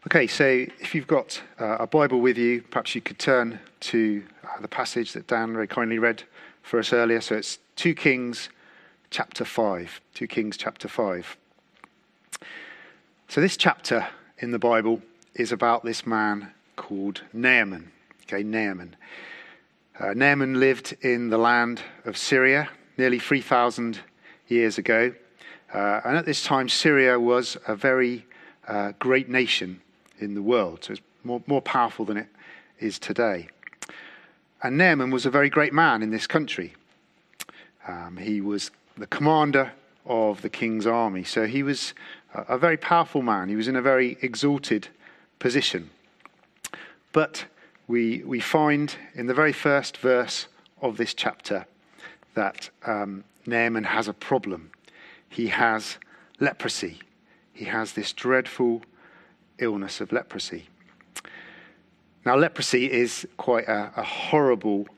Okay, so if you've got a Bible with you, perhaps you could turn to the passage that Dan very kindly read for us earlier. So it's 2 Kings chapter 5. 2 Kings chapter 5. So this chapter in the Bible is about this man called Naaman. Okay, Naaman. Naaman lived in the land of Syria nearly 3,000 years ago. And at this time, Syria was a very great nation in the world. So it's more powerful than it is today. And Naaman was a very great man in this country. He was the commander of the king's army. So he was a very powerful man. He was in a very exalted position. But we find in the very first verse of this chapter that Naaman has a problem. He has leprosy. He has this dreadful illness of leprosy. Now, leprosy is quite a horrible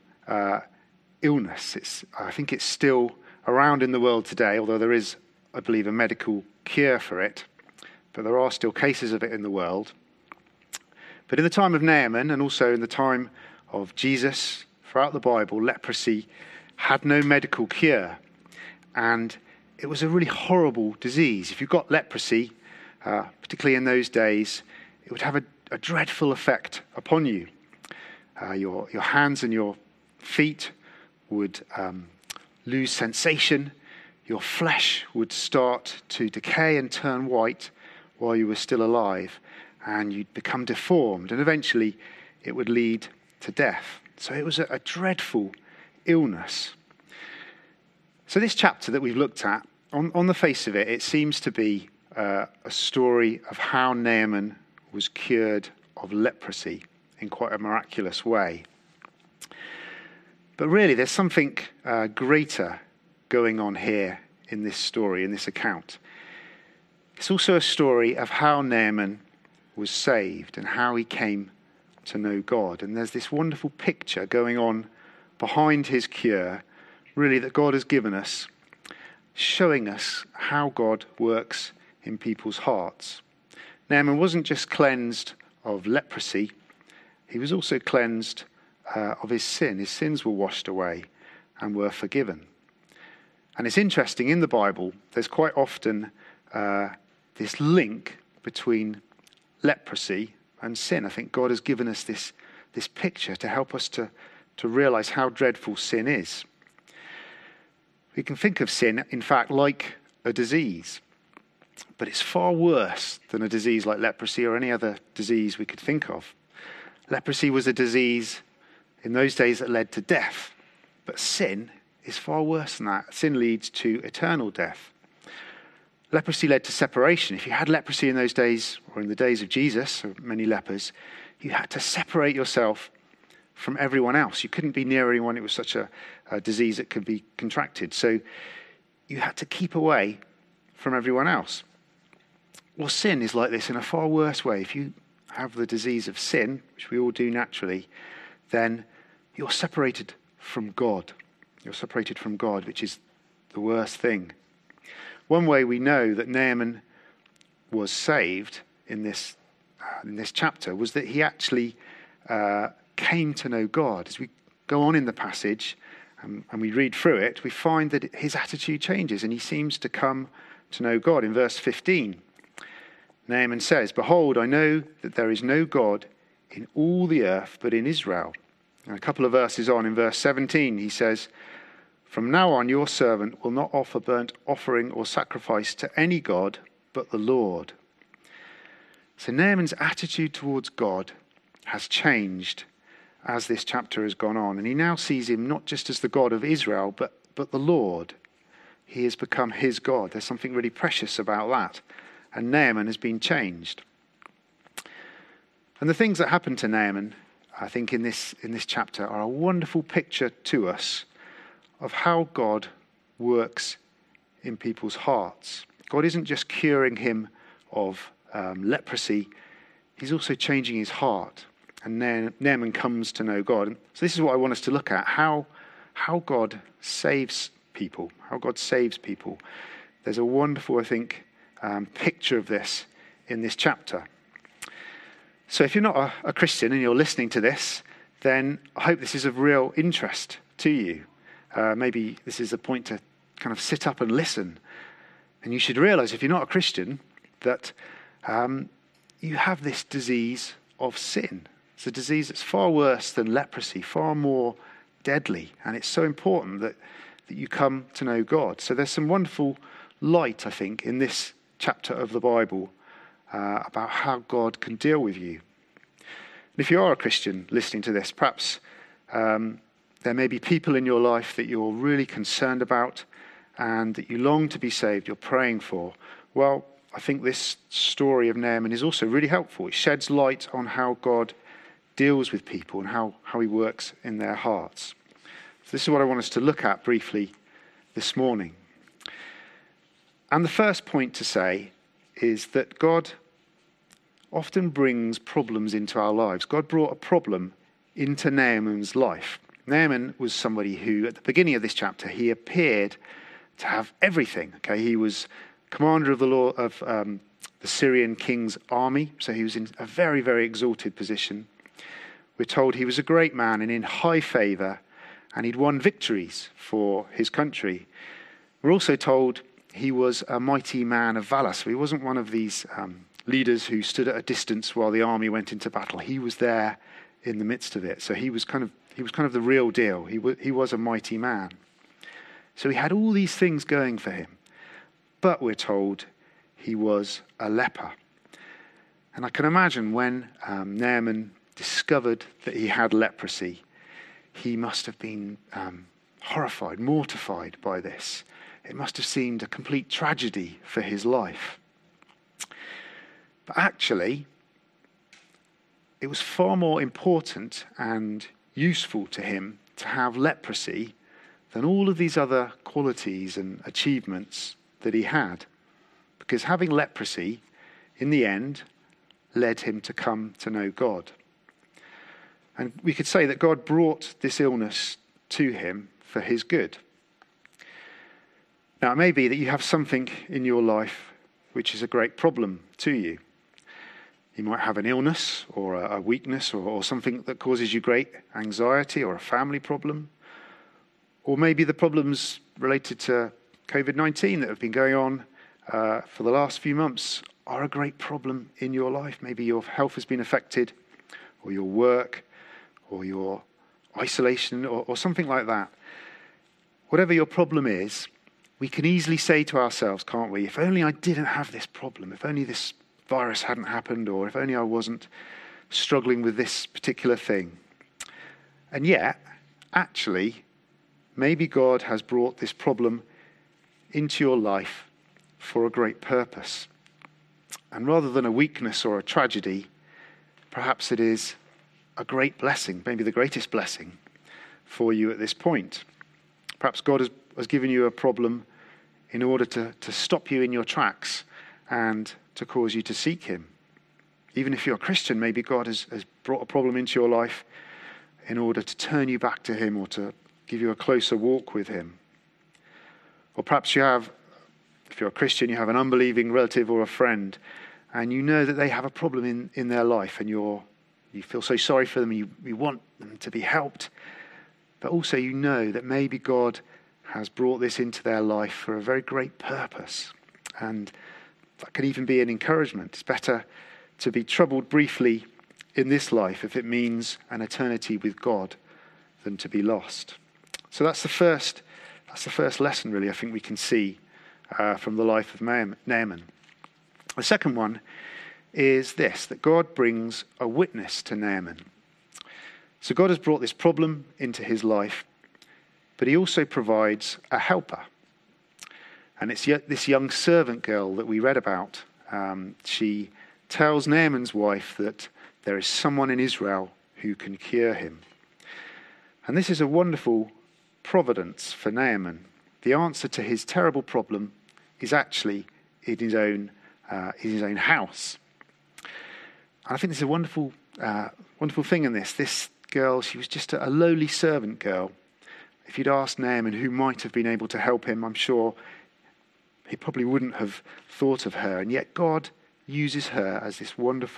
illness. I think it's still around in the world today, although there is, I believe, a medical cure for it. But there are still cases of it in the world. But in the time of Naaman, and also in the time of Jesus, throughout the Bible, leprosy had no medical cure. And it was a really horrible disease. If you got leprosy, particularly in those days, it would have a dreadful effect upon you. Your hands and your feet would lose sensation. Your flesh would start to decay and turn white while you were still alive. And you'd become deformed. And eventually it would lead to death. So it was a dreadful illness. So this chapter that we've looked at, on the face of it, it seems to be a story of how Naaman was cured of leprosy in quite a miraculous way. But really, there's something greater going on here in this story, in this account. It's also a story of how Naaman was saved and how he came to know God. And there's this wonderful picture going on behind his cure, really, that God has given us, showing us how God works in people's hearts. Naaman wasn't just cleansed of leprosy, he was also cleansed of his sin. His sins were washed away and were forgiven. And it's interesting, in the Bible, there's quite often this link between leprosy and sin. I think God has given us this picture to help us to realize how dreadful sin is. We can think of sin, in fact, like a disease. But it's far worse than a disease like leprosy or any other disease we could think of. Leprosy was a disease in those days that led to death. But sin is far worse than that. Sin leads to eternal death. Leprosy led to separation. If you had leprosy in those days, or in the days of Jesus, or many lepers, you had to separate yourself from everyone else. You couldn't be near anyone. It was such a disease that could be contracted. So you had to keep away from everyone else. Well, sin is like this in a far worse way. If you have the disease of sin, which we all do naturally, then you're separated from God. You're separated from God, which is the worst thing. One way we know that Naaman was saved in this chapter was that he actually came to know God. As we go on in the passage and we read through it, we find that his attitude changes and he seems to come to know God. In verse 15, Naaman says, "Behold, I know that there is no God in all the earth but in Israel." And a couple of verses on, in verse 17, he says, "From now on your servant will not offer burnt offering or sacrifice to any god but the Lord." So Naaman's attitude towards God has changed as this chapter has gone on. And he now sees him not just as the God of Israel, but the Lord. He has become his God. There's something really precious about that. And Naaman has been changed. And the things that happen to Naaman, I think, in this chapter are a wonderful picture to us of how God works in people's hearts. God isn't just curing him of leprosy, he's also changing his heart. And Naaman comes to know God. And so this is what I want us to look at, how God saves people, There's a wonderful, I think, picture of this in this chapter. So if you're not a Christian and you're listening to this, then I hope this is of real interest to you. Maybe this is a point to kind of sit up and listen. And you should realize, if you're not a Christian, that you have this disease of sin. It's a disease that's far worse than leprosy, far more deadly. And it's so important that you come to know God. So there's some wonderful light, I think, in this chapter of the Bible about how God can deal with you. And if you are a Christian listening to this, perhaps there may be people in your life that you're really concerned about and that you long to be saved, you're praying for. Well, I think this story of Naaman is also really helpful. It sheds light on how God deals with people and how he works in their hearts. So this is what I want us to look at briefly this morning. And the first point to say is that God often brings problems into our lives. God brought a problem into Naaman's life. Naaman was somebody who, at the beginning of this chapter, he appeared to have everything. Okay, he was commander of the Syrian king's army, so he was in a very, very exalted position. We're told he was a great man and in high favour, and he'd won victories for his country. We're also told he was a mighty man of valour, so he wasn't one of these leaders who stood at a distance while the army went into battle. He was there in the midst of it, so he was kind of the real deal. He was a mighty man. So he had all these things going for him. But we're told he was a leper. And I can imagine when Naaman discovered that he had leprosy, he must have been horrified, mortified by this. It must have seemed a complete tragedy for his life. But actually, it was far more important and useful to him to have leprosy than all of these other qualities and achievements that he had. Because having leprosy, in the end, led him to come to know God. And we could say that God brought this illness to him for his good. Now, it may be that you have something in your life which is a great problem to you. You might have an illness or a weakness or something that causes you great anxiety, or a family problem. Or maybe the problems related to COVID-19 that have been going on for the last few months are a great problem in your life. Maybe your health has been affected, or your work, or your isolation, or something like that. Whatever your problem is, we can easily say to ourselves, can't we, if only I didn't have this problem, if only this virus hadn't happened, or if only I wasn't struggling with this particular thing. And yet, actually, maybe God has brought this problem into your life for a great purpose. And rather than a weakness or a tragedy, perhaps it is a great blessing, maybe the greatest blessing for you at this point. Perhaps God has given you a problem in order to stop you in your tracks and to cause you to seek him. Even if you're a Christian, maybe God has brought a problem into your life in order to turn you back to him, or to give you a closer walk with him. Or perhaps you have, if you're a Christian, you have an unbelieving relative or a friend, and you know that they have a problem in their life, and you feel so sorry for them, and you want them to be helped. But also you know that maybe God has brought this into their life for a very great purpose. And that can even be an encouragement. It's better to be troubled briefly in this life if it means an eternity with God than to be lost. So that's the first lesson, really, I think we can see from the life of Naaman. The second one is this, that God brings a witness to Naaman. So God has brought this problem into his life, but he also provides a helper. And it's yet this young servant girl that we read about. She tells Naaman's wife that there is someone in Israel who can cure him. And this is a wonderful providence for Naaman. The answer to his terrible problem is actually in his own house. And I think there's a wonderful thing in this. This girl, she was just a lowly servant girl. If you'd asked Naaman who might have been able to help him, I'm sure he probably wouldn't have thought of her. And yet God uses her as this wonderful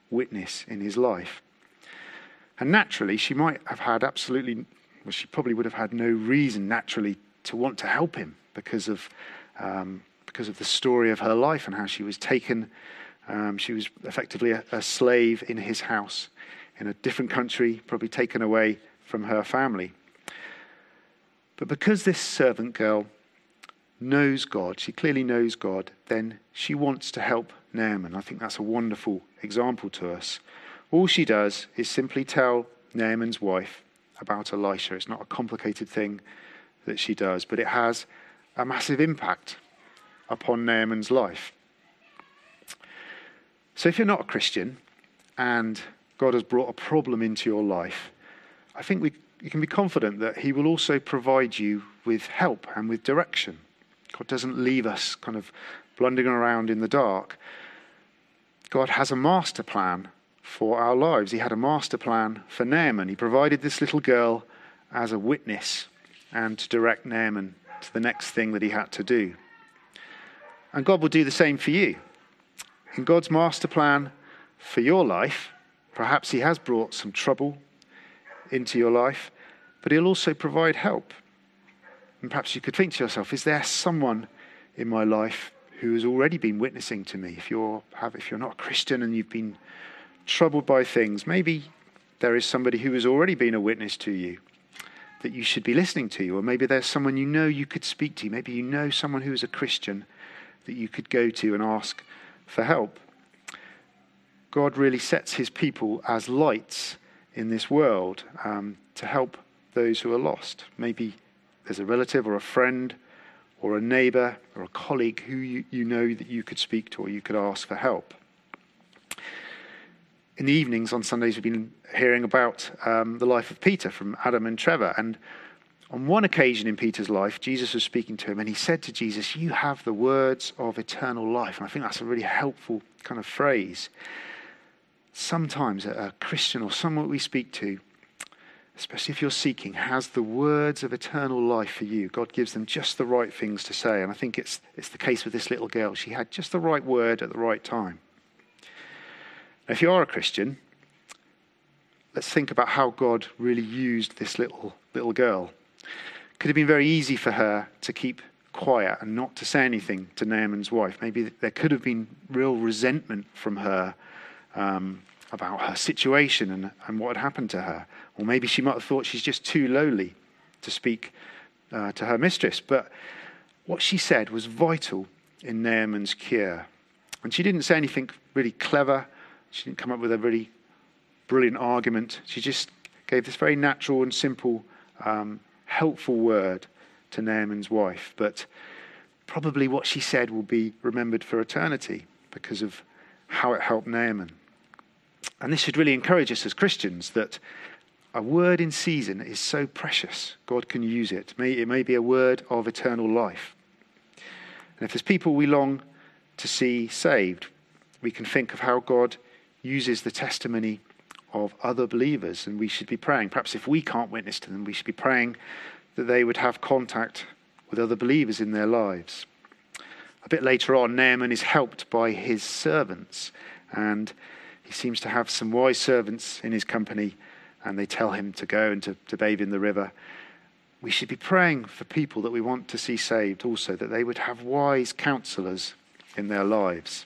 witness in his life. And naturally, she might have had she probably would have had no reason naturally to want to help him because of the story of her life and how she was taken. She was effectively a slave in his house in a different country, probably taken away from her family. But because this servant girl knows God, she clearly knows God, then she wants to help Naaman. I think that's a wonderful example to us. All she does is simply tell Naaman's wife about Elisha. It's not a complicated thing that she does, but it has a massive impact upon Naaman's life. So if you're not a Christian and God has brought a problem into your life, I think you can be confident that he will also provide you with help and with direction. God doesn't leave us kind of blundering around in the dark. God has a master plan for our lives. He had a master plan for Naaman. He provided this little girl as a witness and to direct Naaman to the next thing that he had to do. And God will do the same for you. In God's master plan for your life, perhaps he has brought some trouble into your life, but he'll also provide help. And perhaps you could think to yourself, is there someone in my life who has already been witnessing to me? If you're not a Christian and you've been troubled by things, maybe there is somebody who has already been a witness to you that you should be listening to. Or maybe there's someone you could speak to. Maybe you know someone who is a Christian that you could go to and ask for help. God really sets his people as lights in this world to help those who are lost. Maybe there's a relative or a friend or a neighbour or a colleague who you know that you could speak to or you could ask for help. In the evenings on Sundays, we've been hearing about the life of Peter from Adam and Trevor. And on one occasion in Peter's life, Jesus was speaking to him and he said to Jesus, "You have the words of eternal life." And I think that's a really helpful kind of phrase. Sometimes a Christian or someone we speak to, especially if you're seeking, has the words of eternal life for you. God gives them just the right things to say. And I think it's the case with this little girl. She had just the right word at the right time. Now, if you are a Christian, let's think about how God really used this little girl. It could have been very easy for her to keep quiet and not to say anything to Naaman's wife. Maybe there could have been real resentment from her about her situation and what had happened to her. Or maybe she might have thought she's just too lowly to speak to her mistress. But what she said was vital in Naaman's cure. And she didn't say anything really clever. She didn't come up with a really brilliant argument. She just gave this very natural and simple, helpful word to Naaman's wife. But probably what she said will be remembered for eternity because of how it helped Naaman. And this should really encourage us as Christians that a word in season is so precious. God can use it. It may be a word of eternal life. And if there's people we long to see saved, we can think of how God uses the testimony of other believers, and we should be praying. Perhaps if we can't witness to them, we should be praying that they would have contact with other believers in their lives. A bit later on, Naaman is helped by his servants, and he seems to have some wise servants in his company, and they tell him to go and to bathe in the river. We should be praying for people that we want to see saved also, that they would have wise counselors in their lives.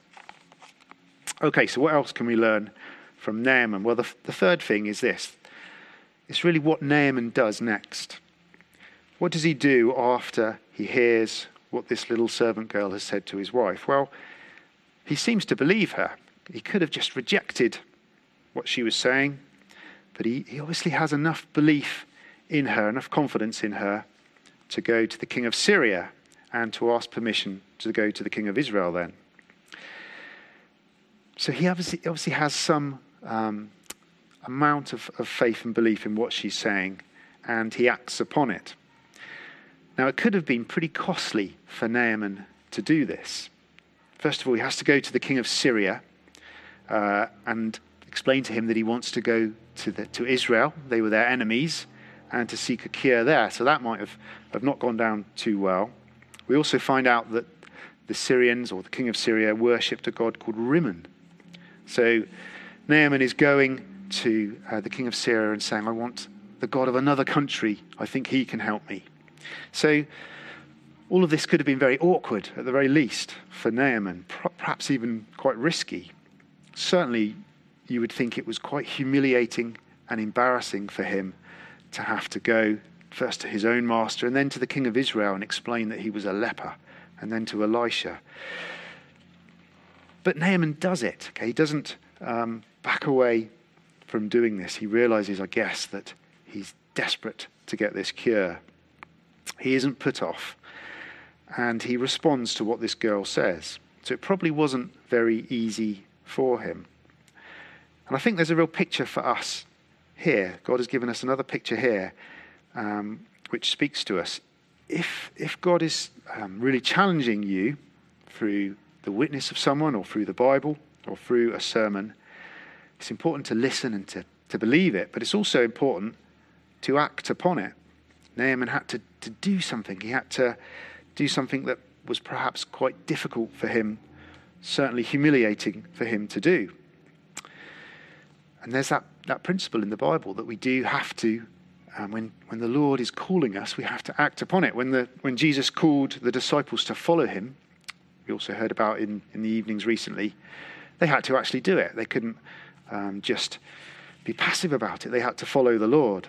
Okay, so what else can we learn from Naaman? Well, the third thing is this. It's really what Naaman does next. What does he do after he hears what this little servant girl has said to his wife? Well, he seems to believe her. He could have just rejected what she was saying, but he obviously has enough belief in her, enough confidence in her to go to the king of Syria and to ask permission to go to the king of Israel then. So he obviously has some amount of faith and belief in what she's saying, and he acts upon it. Now, it could have been pretty costly for Naaman to do this. First of all, he has to go to the king of Syria and explain to him that he wants to go to Israel. They were their enemies, and to seek a cure there. So that might have not gone down too well. We also find out that the Syrians, or the king of Syria, worshipped a god called Rimmon. So Naaman is going to the king of Syria and saying, I want the God of another country. I think he can help me. So all of this could have been very awkward, at the very least, for Naaman, perhaps even quite risky. Certainly, you would think it was quite humiliating and embarrassing for him to have to go first to his own master and then to the king of Israel and explain that he was a leper, and then to Elisha. But Naaman does it. Okay? He doesn't back away from doing this. He realizes, I guess, that he's desperate to get this cure. He isn't put off, and he responds to what this girl says. So it probably wasn't very easy for him. And I think there's a real picture for us here. God has given us another picture here, which speaks to us. If God is really challenging you through the witness of someone or through the Bible or through a sermon, it's important to listen and to believe it, but it's also important to act upon it. Naaman had to do something. He had to do something that was perhaps quite difficult for him, certainly humiliating for him to do. And there's that principle in the Bible that we do have to, when the Lord is calling us, we have to act upon it. When Jesus called the disciples to follow him, we also heard about in the evenings recently, they had to actually do it. They couldn't just be passive about it. They had to follow the Lord.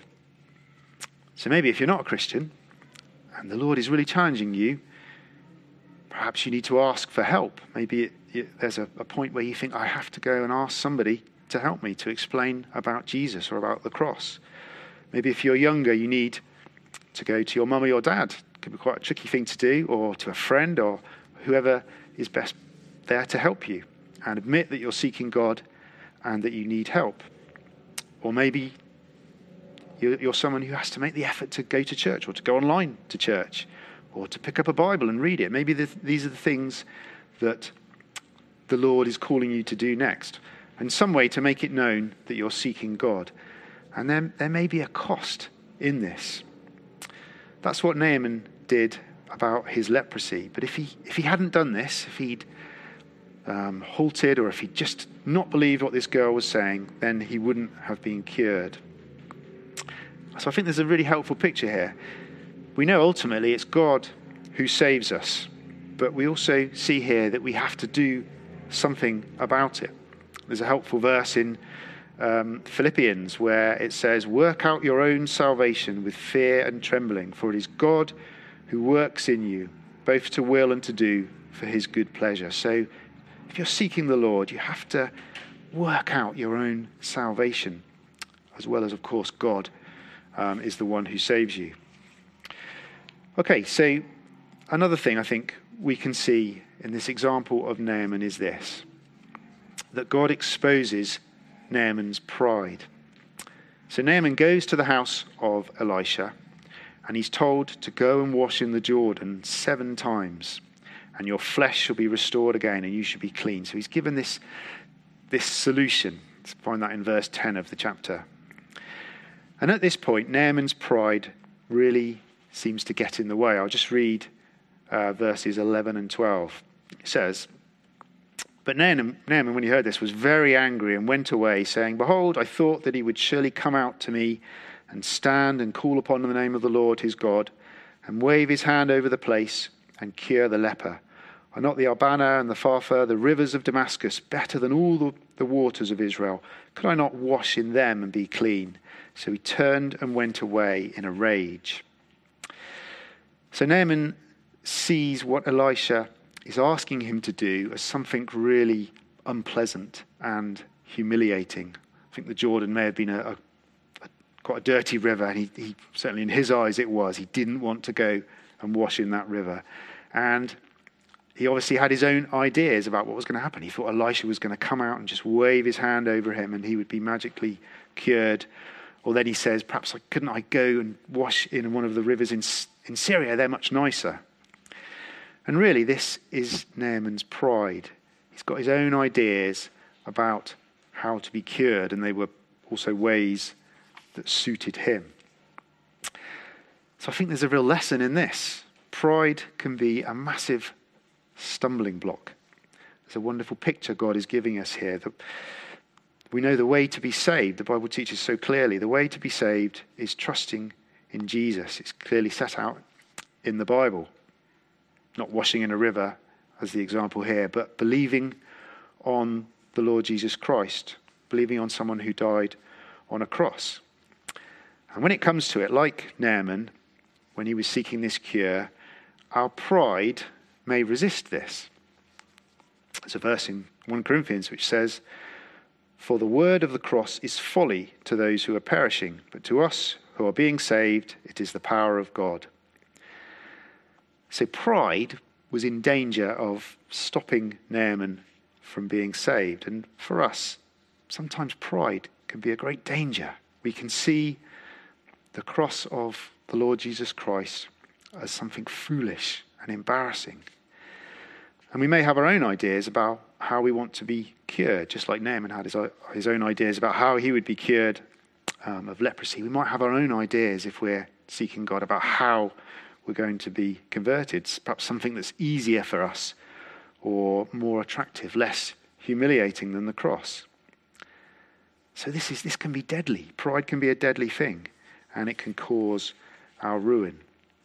So maybe if you're not a Christian and the Lord is really challenging you, perhaps you need to ask for help. Maybe there's a point where you think, I have to go and ask somebody to help me to explain about Jesus or about the cross. Maybe if you're younger, you need to go to your mum or your dad. It could be quite a tricky thing to do, or to a friend or whoever is best there to help you, and admit that you're seeking God and that you need help. Or maybe you're someone who has to make the effort to go to church or to go online to church or to pick up a Bible and read it. Maybe these are the things that the Lord is calling you to do next, in some way to make it known that you're seeking God. And then there may be a cost in this. That's what Naaman did about his leprosy. But if he hadn't done this, if he'd halted, or if he'd just not believed what this girl was saying, then he wouldn't have been cured. So I think there's a really helpful picture here. We know ultimately it's God who saves us, but we also see here that we have to do something about it. There's a helpful verse in Philippians where it says, work out your own salvation with fear and trembling, for it is God who works in you, both to will and to do for his good pleasure. So if you're seeking the Lord, you have to work out your own salvation, as well as, of course, God is the one who saves you. Okay, so another thing I think we can see in this example of Naaman is this, that God exposes Naaman's pride. So Naaman goes to the house of Elisha, and he's told to go and wash in the Jordan 7 times, and your flesh shall be restored again, and you shall be clean. So he's given this solution. Let's find that in verse 10 of the chapter. And at this point, Naaman's pride really seems to get in the way. I'll just read verses 11 and 12. It says, but Naaman, when he heard this, was very angry and went away, saying, behold, I thought that he would surely come out to me and stand and call upon the name of the Lord his God, and wave his hand over the place and cure the leper. Are not the Abana and the Pharpar, the rivers of Damascus, better than all the waters of Israel? Could I not wash in them and be clean? So he turned and went away in a rage. So Naaman sees what Elisha is asking him to do as something really unpleasant and humiliating. I think the Jordan may have been quite a dirty river, and he certainly in his eyes it was. He didn't want to go and wash in that river. And he obviously had his own ideas about what was going to happen. He thought Elisha was going to come out and just wave his hand over him and he would be magically cured. Or then he says, perhaps couldn't I go and wash in one of the rivers in Syria? They're much nicer. And really, this is Naaman's pride. He's got his own ideas about how to be cured, and they were also ways that suited him. So I think there's a real lesson in this. Pride can be a massive stumbling block. There's a wonderful picture God is giving us here. We know the way to be saved. The Bible teaches so clearly. The way to be saved is trusting in Jesus. It's clearly set out in the Bible. Not washing in a river as the example here, but believing on the Lord Jesus Christ. Believing on someone who died on a cross. And when it comes to it, like Naaman, when he was seeking this cure, our pride may resist this. There's a verse in 1 Corinthians which says, "For the word of the cross is folly to those who are perishing, but to us who are being saved, it is the power of God." So pride was in danger of stopping Naaman from being saved. And for us, sometimes pride can be a great danger. We can see the cross of the Lord Jesus Christ as something foolish and embarrassing. And we may have our own ideas about how we want to be cured, just like Naaman had his own ideas about how he would be cured of leprosy. We might have our own ideas if we're seeking God about how we're going to be converted, perhaps something that's easier for us or more attractive, less humiliating than the cross. So this can be deadly. Pride can be a deadly thing, and it can cause our ruin.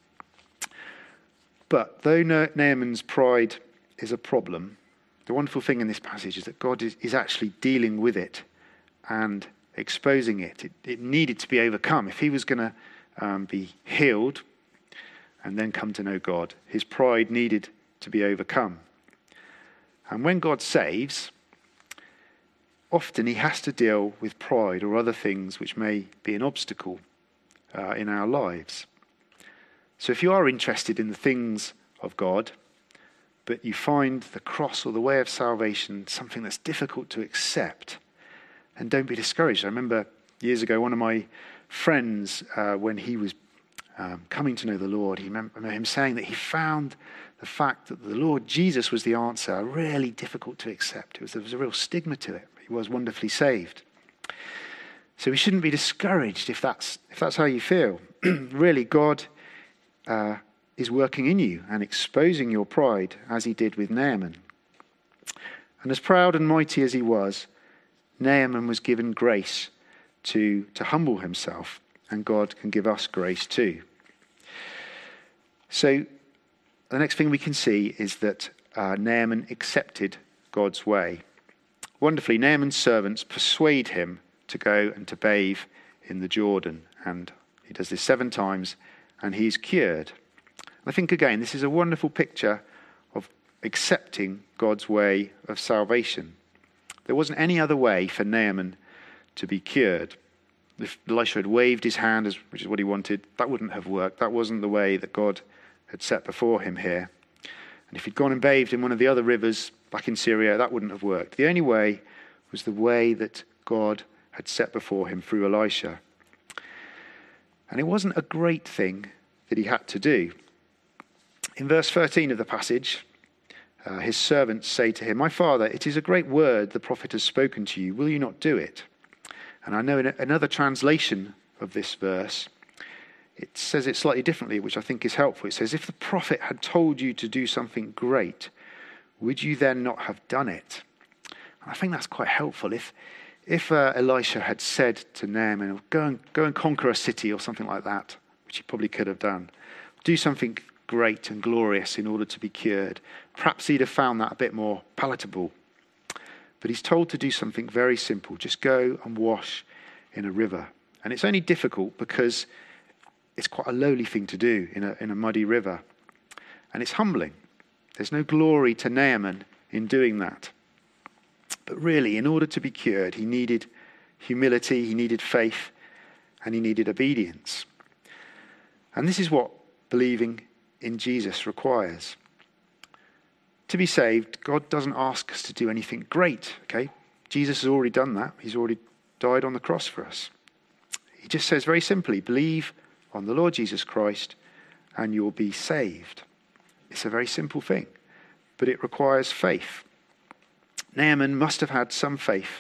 But though Naaman's pride is a problem, the wonderful thing in this passage is that God is actually dealing with it and exposing it. It needed to be overcome. If he was going to be healed and then come to know God, his pride needed to be overcome. And when God saves, often he has to deal with pride or other things which may be an obstacle in our lives. So if you are interested in the things of God, but you find the cross or the way of salvation something that's difficult to accept, and don't be discouraged. I remember years ago, one of my friends, when he was coming to know the Lord, I remember him saying that he found the fact that the Lord Jesus was the answer really difficult to accept. There was a real stigma to it. He was wonderfully saved. So we shouldn't be discouraged if that's how you feel. Really, God is working in you and exposing your pride as he did with Naaman. And as proud and mighty as he was, Naaman was given grace to humble himself, and God can give us grace too. So the next thing we can see is that Naaman accepted God's way. Wonderfully, Naaman's servants persuade him to go and to bathe in the Jordan, and he does this 7 times, and he's cured. I think, again, this is a wonderful picture of accepting God's way of salvation. There wasn't any other way for Naaman to be cured. If Elisha had waved his hand, which is what he wanted, that wouldn't have worked. That wasn't the way that God had set before him here. And if he'd gone and bathed in one of the other rivers back in Syria, that wouldn't have worked. The only way was the way that God had set before him through Elisha. And it wasn't a great thing that he had to do. In verse 13 of the passage, his servants say to him, "My father, it is a great word the prophet has spoken to you. Will you not do it?" And I know in another translation of this verse, it says it slightly differently, which I think is helpful. It says, "If the prophet had told you to do something great, would you then not have done it?" And I think that's quite helpful. If Elisha had said to Naaman, go and conquer a city or something like that, which he probably could have done, do something great and glorious in order to be cured, perhaps he'd have found that a bit more palatable. But he's told to do something very simple. Just go and wash in a river. And it's only difficult because it's quite a lowly thing to do in a muddy river. And it's humbling. There's no glory to Naaman in doing that. But really, in order to be cured, he needed humility, he needed faith, and he needed obedience. And this is what believing in Jesus requires. To be saved, God doesn't ask us to do anything great, okay? Jesus has already done that. He's already died on the cross for us. He just says very simply, believe on the Lord Jesus Christ and you'll be saved. It's a very simple thing, but it requires faith. Naaman must have had some faith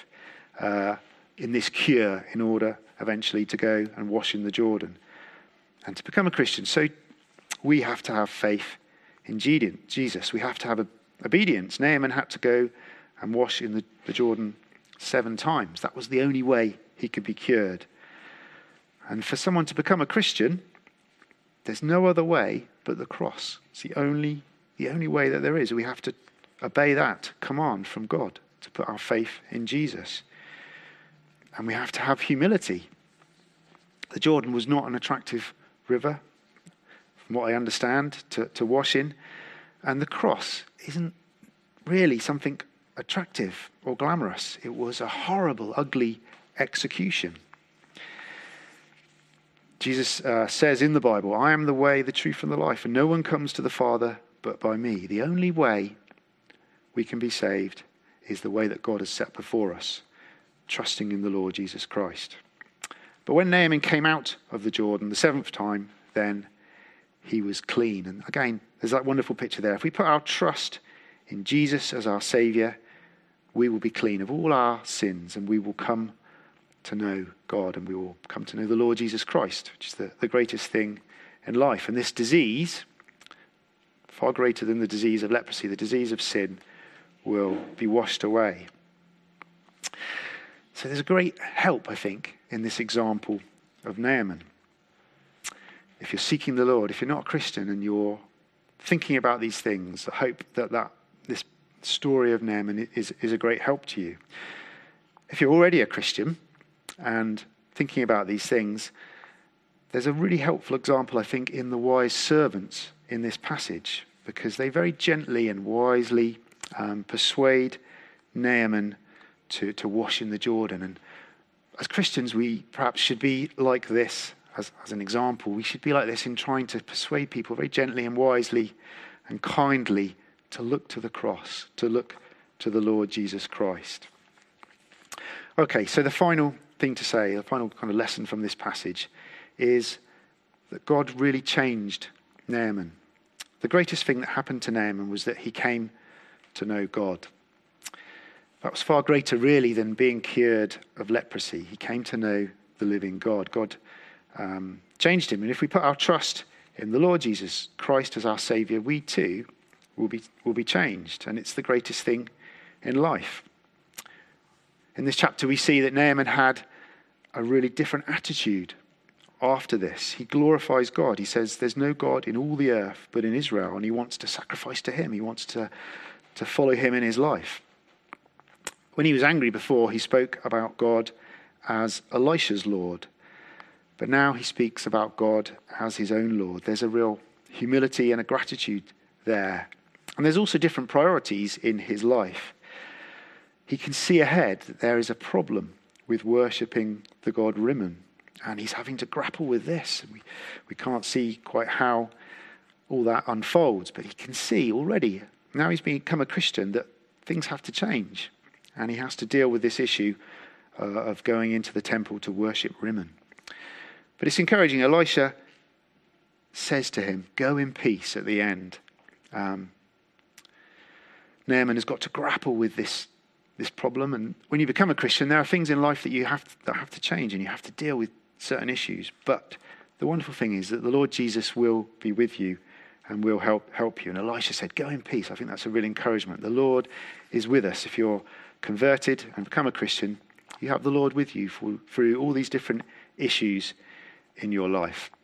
in this cure in order eventually to go and wash in the Jordan and to become a Christian. So we have to have faith in Jesus. We have to have obedience. Naaman had to go and wash in the Jordan 7 times. That was the only way he could be cured. And for someone to become a Christian, there's no other way but the cross. It's the only way that there is. We have to obey that command from God to put our faith in Jesus. And we have to have humility. The Jordan was not an attractive river, from what I understand, to wash in. And the cross isn't really something attractive or glamorous. It was a horrible, ugly execution. Jesus says in the Bible, I am the way, the truth, and the life, and no one comes to the Father but by me. The only way we can be saved is the way that God has set before us, trusting in the Lord Jesus Christ. But when Naaman came out of the Jordan the 7th time, then he was clean. And again, there's that wonderful picture there. If we put our trust in Jesus as our Saviour, we will be clean of all our sins, and we will come to know God, and we will come to know the Lord Jesus Christ, which is the greatest thing in life. And this disease, far greater than the disease of leprosy, the disease of sin, will be washed away. So there's a great help, I think, in this example of Naaman. If you're seeking the Lord, if you're not a Christian and you're thinking about these things, I hope that this story of Naaman is a great help to you. If you're already a Christian and thinking about these things, there's a really helpful example, I think, in the wise servants in this passage, because they very gently and wisely persuade Naaman to wash in the Jordan. And as Christians, we perhaps should be like this as an example. We should be like this in trying to persuade people very gently and wisely and kindly to look to the cross, to look to the Lord Jesus Christ. Okay, so the final thing to say, the final kind of lesson from this passage is that God really changed Naaman. The greatest thing that happened to Naaman was that he came to know God. That was far greater really than being cured of leprosy. He came to know the living God. God changed him. And if we put our trust in the Lord Jesus Christ as our Saviour, we too will be changed. And it's the greatest thing in life. In this chapter, we see that Naaman had a really different attitude after this. He glorifies God. He says there's no God in all the earth but in Israel, and he wants to sacrifice to him. He wants to follow him in his life. When he was angry before, he spoke about God as Elisha's Lord. But now he speaks about God as his own Lord. There's a real humility and a gratitude there. And there's also different priorities in his life. He can see ahead that there is a problem with worshipping the god Rimmon, and he's having to grapple with this. We can't see quite how all that unfolds, but he can see already, now he's become a Christian, that things have to change, and he has to deal with this issue of going into the temple to worship Rimmon. But it's encouraging. Elisha says to him, go in peace at the end. Naaman has got to grapple with this problem, and when you become a Christian, there are things in life that have to change, and you have to deal with certain issues. But the wonderful thing is that the Lord Jesus will be with you and will help you. And Elisha said, go in peace. I think that's a real encouragement. The Lord is with us. If you're converted and become a Christian, you have the Lord with you through all these different issues in your life.